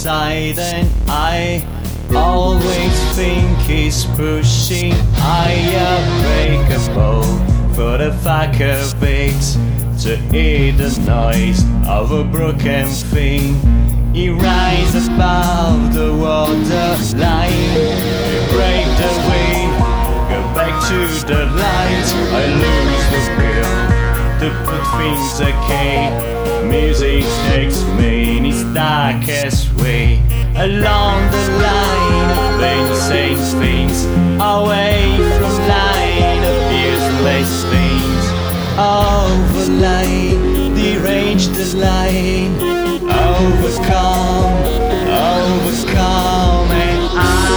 inside, and I always think he's pushing. I unbreakable for the fuck of it, to hear the noise of a broken thing. He rises above the waterline, break the wind, go back to the light. I lose the will to put things okay. Music takes me in its darkest way, along the line of insane things, away from line of useless things. Overline, derange the line, overcome, overcome, and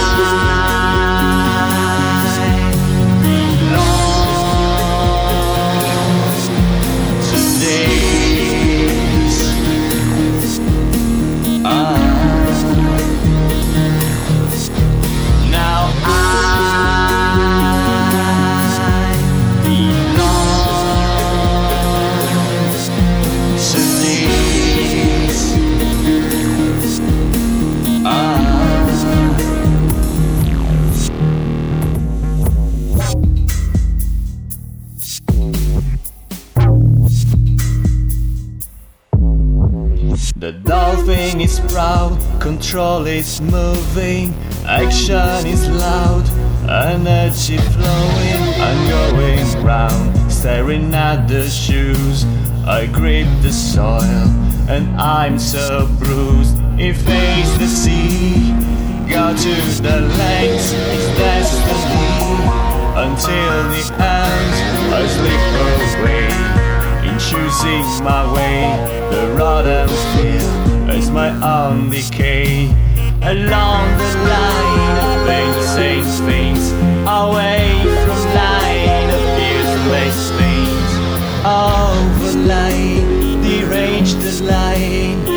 the dolphin is proud, control is moving, action is loud, energy flowing. I'm going round, staring at the shoes. I grip the soil, and I'm so bruised. He faced the sea, go to the lengths, it's destiny. Until the end, I slip away. In choosing my way, the rotten field is my own decay. Along the line of insane things, away from line of useless things. Overline, derange the line,